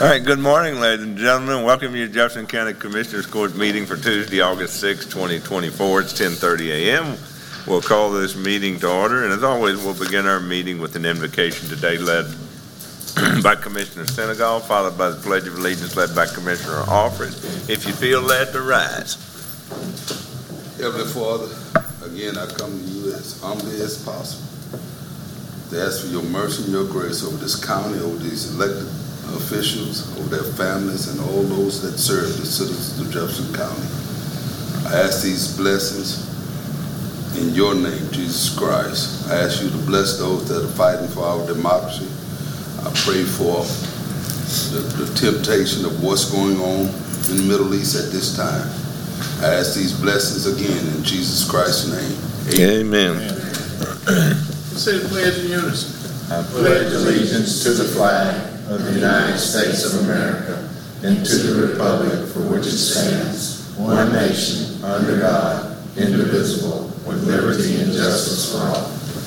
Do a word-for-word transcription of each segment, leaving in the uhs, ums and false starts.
All right, good morning, ladies and gentlemen. Welcome you to Jefferson County Commissioners Court meeting for Tuesday, August sixth, twenty twenty-four. It's ten thirty a.m. We'll call this meeting to order, and as always, we'll begin our meeting with an invocation today led by Commissioner Senegal, followed by the Pledge of Allegiance led by Commissioner Alford. If you feel led to rise. Heavenly Father, again, I come to you as humbly as possible to ask for your mercy and your grace over this county, over these elected officials, over their families, and all those that serve the citizens of Jefferson County. I ask these blessings in your name, Jesus Christ. I ask you to bless those that are fighting for our democracy. I pray for the, the temptation of what's going on in the Middle East at this time. I ask these blessings again in Jesus Christ's name. Amen. Amen. Let's say the pledge in unison. I pledge allegiance to the flag of the United States of America and to the republic for which it stands, one nation, under God, indivisible, with liberty and justice for all.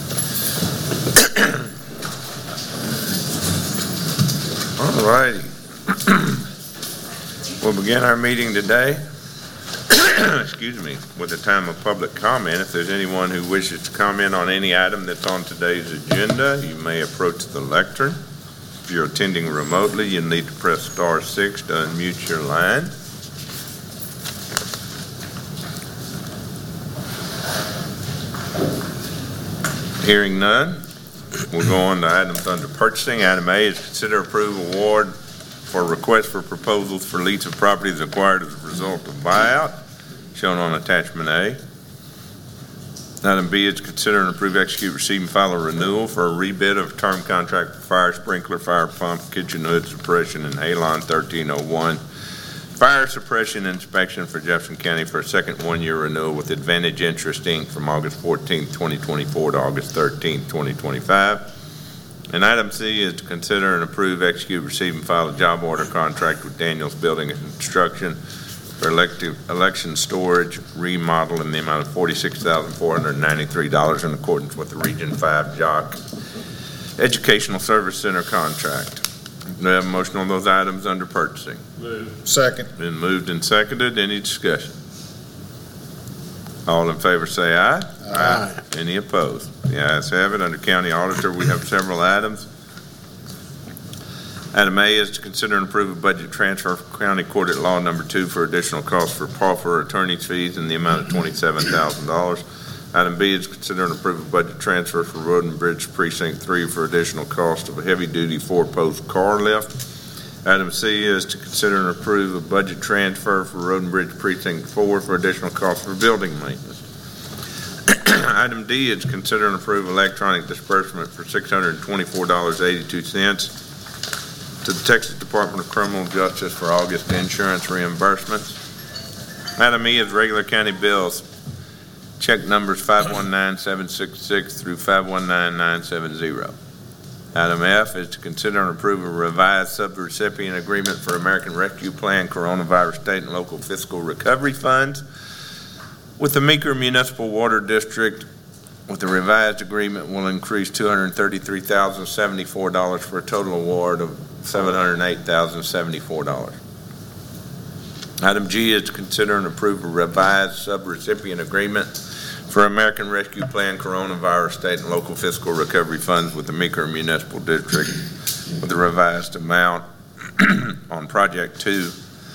All righty. We'll begin our meeting today, excuse me, with a time of public comment. If there's anyone who wishes to comment on any item that's on today's agenda, you may approach the lectern. If you're attending remotely, you need to press star six to unmute your line. Hearing none, we'll go on to items under purchasing. Item A is consider approve award for request for proposals for lease of properties acquired as a result of buyout, shown on attachment A. Item B is consider and approve, execute, receive, and file a renewal for a rebid of term contract for fire sprinkler, fire pump, kitchen hood suppression, and Halon thirteen oh one fire suppression inspection for Jefferson County for a second one-year renewal with Advantage Interest Incorporated from August fourteenth, twenty twenty-four to August thirteenth, twenty twenty-five. And item C is to consider and approve, execute, receive, and file a job order contract with Daniels Building and Construction for elective election storage remodel in the amount of forty-six thousand four hundred ninety-three dollars in accordance with the Region five Jock Educational Service Center contract. Do we have a motion on those items under purchasing? Move. Second. Been moved and seconded. Any discussion? All in favor say aye. Aye. Aye. Any opposed? The ayes have it. Under County Auditor, we have several items. Item A is to consider and approve a budget transfer for County Court at Law Number Two for additional costs for pauper attorney's fees in the amount of twenty-seven thousand dollars. Item B is to consider and approve a budget transfer for Road and Bridge Precinct Three for additional cost of a heavy-duty four-post car lift. Item C is to consider and approve a budget transfer for Road and Bridge Precinct Four for additional cost for building maintenance. Item D is to consider and approve electronic disbursement for six hundred twenty-four dollars and eighty-two cents to the Texas Department of Criminal Justice for August insurance reimbursements. Item E is regular county bills. Check numbers five one nine seven six six through five one nine nine seven zero. Item F is to consider and approve a revised subrecipient agreement for American Rescue Plan Coronavirus State and Local Fiscal Recovery Funds with the Meeker Municipal Water District. With the revised agreement, will increase two hundred thirty-three thousand seventy-four dollars for a total award of seven hundred eight thousand seventy-four dollars. Item G is to consider and approve a revised subrecipient agreement for American Rescue Plan Coronavirus State and Local Fiscal Recovery Funds with the Meeker Municipal District with the revised amount on Project two,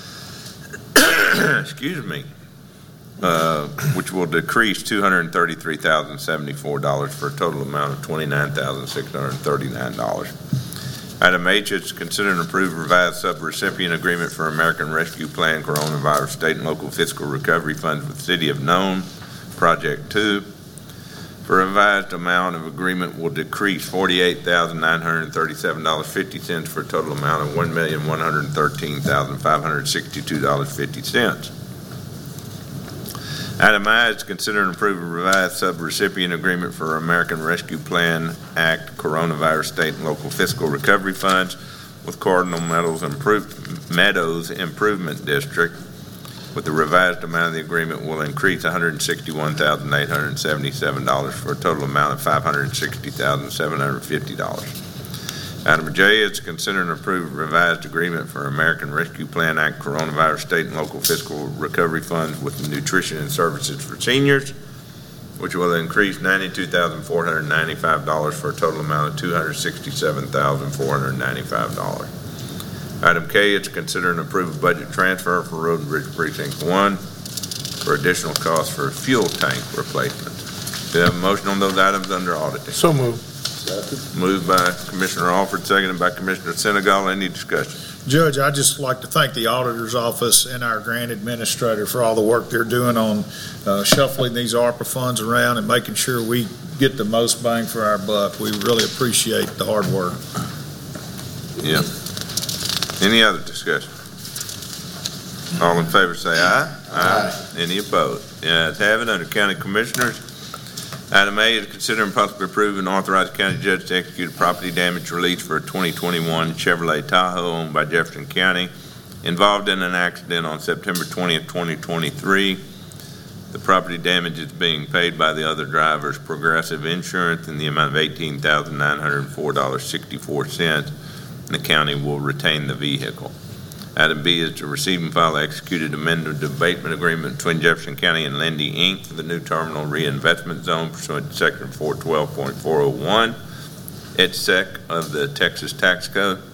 excuse me, uh, which will decrease two hundred thirty-three thousand seventy-four dollars for a total amount of twenty-nine thousand six hundred thirty-nine dollars. Item H is to consider and approve revised subrecipient agreement for American Rescue Plan Coronavirus State and Local Fiscal Recovery Funds with City of Nome, Project two. For revised amount of agreement will decrease forty-eight thousand nine hundred thirty-seven dollars and fifty cents for a total amount of one million one hundred thirteen thousand five hundred sixty-two dollars and fifty cents. Item I is to consider and approve a revised subrecipient agreement for American Rescue Plan Act Coronavirus State and Local Fiscal Recovery Funds with Cardinal Meadows, Improve, Meadows Improvement District. With the revised amount of the agreement will increase one hundred sixty-one thousand eight hundred seventy-seven dollars for a total amount of five hundred sixty thousand seven hundred fifty dollars. Item J is to consider and approve revised agreement for American Rescue Plan Act Coronavirus State and Local Fiscal Recovery Funds with nutrition and services for seniors, which will increase ninety-two thousand four hundred ninety-five dollars for a total amount of two hundred sixty-seven thousand four hundred ninety-five dollars. Item K is to consider and approve a budget transfer for Road and Bridge Precinct one for additional costs for fuel tank replacement. Do you have a motion on those items under auditing? So moved. Moved by Commissioner Alford, seconded by Commissioner Senegal. Any discussion? Judge, I'd just like to thank the auditor's office and our grant administrator for all the work they're doing on uh, shuffling these ARPA funds around and making sure we get the most bang for our buck. We really appreciate the hard work. Yeah. Any other discussion? All in favor say aye. Aye. Any opposed? Yes, have it. Under County Commissioners, item A is consider and possibly approve and authorize the county judge to execute a property damage release for a twenty twenty-one Chevrolet Tahoe owned by Jefferson County involved in an accident on September twentieth, twenty twenty-three. The property damage is being paid by the other driver's Progressive Insurance in the amount of eighteen thousand nine hundred four dollars and sixty-four cents, and the county will retain the vehicle. Item B is to receive and file executed amended abatement agreement between Jefferson County and Lindy, Incorporated for the new terminal reinvestment zone pursuant to section four twelve point four oh one, et sec of the Texas Tax Code.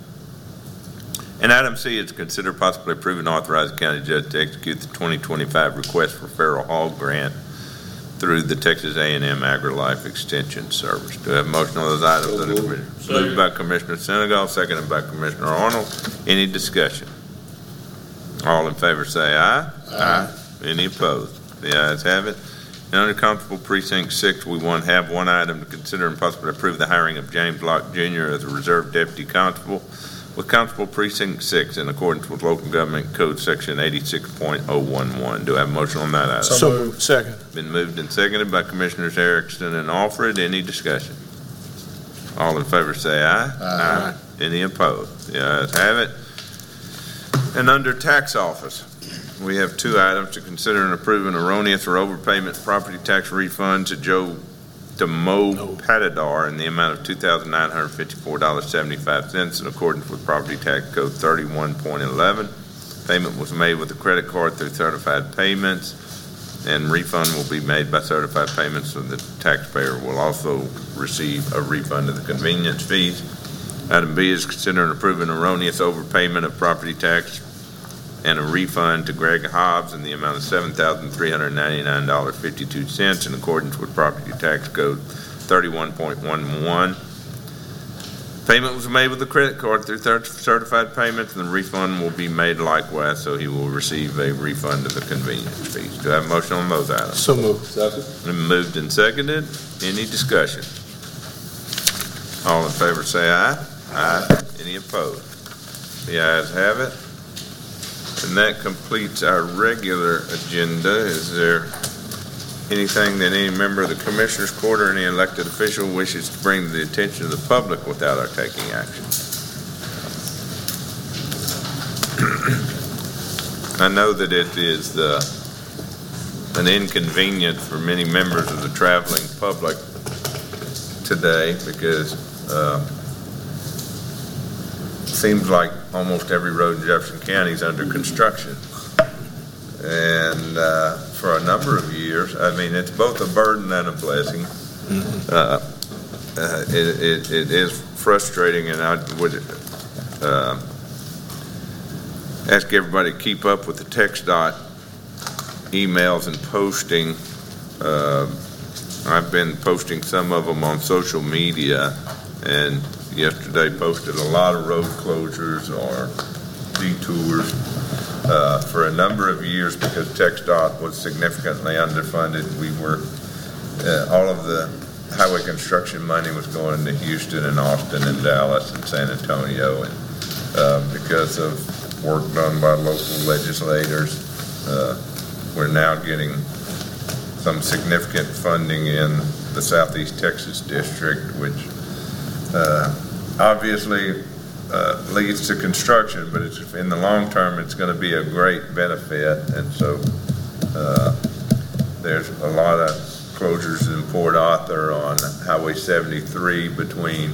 And item C is to consider possibly approving and authorize the county judge to execute the twenty twenty-five request for Farrell Hall grant through the Texas A and M AgriLife Extension Service. Do I have a motion on those items? So under moved. Commissioner? Moved by Commissioner Senegal, seconded by Commissioner Arnold. Any discussion? All in favor say aye. Aye. Any opposed? The ayes have it. And under Constable Precinct six, we want to have one item to consider and possibly approve the hiring of James Locke Junior as a Reserve Deputy Constable with Constable Precinct six in accordance with Local Government Code Section eighty-six point oh one one. Do I have a motion on that item? So moved. Second. Been moved and seconded by Commissioners Erickson and Alfred. Any discussion? All in favor say aye. Aye. Any opposed? The ayes have it. And under Tax Office, we have two items to consider and approve an erroneous or overpayment property tax refund to Joe DeMo Patadar in the amount of two thousand nine hundred fifty-four dollars and seventy-five cents in accordance with Property Tax Code thirty-one point eleven. Payment was made with a credit card through Certified Payments, and refund will be made by Certified Payments, so the taxpayer will also receive a refund of the convenience fees. Item B is consider and approve an erroneous overpayment of property tax and a refund to Greg Hobbs in the amount of seven thousand three hundred ninety-nine dollars and fifty-two cents in accordance with Property Tax Code thirty-one point eleven. Payment was made with a credit card through Certified Payments, and the refund will be made likewise, so he will receive a refund of the convenience fees. Do I have a motion on those items? So moved. Second. Been moved and seconded. Any discussion? All in favor say aye. Aye. Any opposed? The ayes have it. And that completes our regular agenda. Is there anything that any member of the Commissioners Court or any elected official wishes to bring to the attention of the public without our taking action? I know that it is the, an inconvenience for many members of the traveling public today because uh, seems like almost every road in Jefferson County is under construction. And uh, for a number of years, I mean, it's both a burden and a blessing. Mm-hmm. uh, uh, it, it, it is frustrating, and I would uh, ask everybody to keep up with the TxDOT emails and posting. Uh, I've been posting some of them on social media, and yesterday posted a lot of road closures or detours uh, for a number of years because TxDOT was significantly underfunded. We were, uh, all of the highway construction money was going to Houston and Austin and Dallas and San Antonio, and uh, because of work done by local legislators, uh, we're now getting some significant funding in the Southeast Texas District, which uh, obviously uh, leads to construction, but it's, in the long term, it's going to be a great benefit. And so uh, there's a lot of closures in Port Arthur on Highway seventy-three between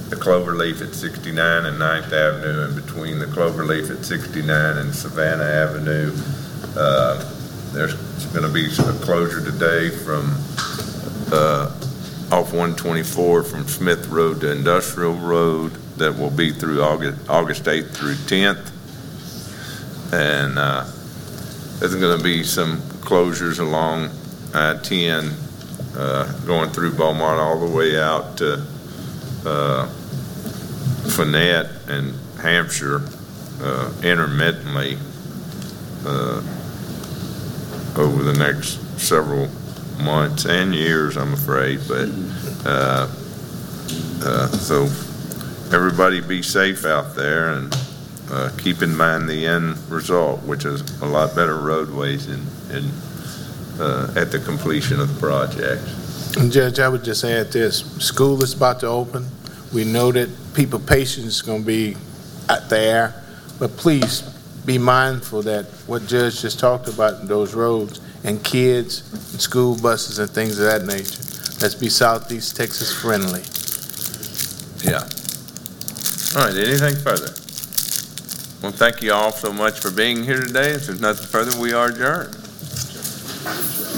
the Cloverleaf at sixty-nine and Ninth Avenue, and between the Cloverleaf at sixty-nine and Savannah Avenue. Uh, there's going to be a closure today from uh, off one twenty-four from Smith Road to Industrial Road that will be through August, August eighth through tenth. And uh, there's going to be some closures along I ten uh, going through Beaumont all the way out to uh, Fournette and Hampshire uh, intermittently uh, over the next several months and years, I'm afraid. But uh, uh, so everybody be safe out there, and uh, keep in mind the end result, which is a lot better roadways in, in uh, at the completion of the project. And Judge, I would just add this. School is about to open. We know that people patience is going to be out there, but please be mindful that what Judge just talked about in those roads, and kids and school buses and things of that nature. Let's be Southeast Texas friendly. Yeah. All right, anything further? Well, thank you all so much for being here today. If there's nothing further, we are adjourned.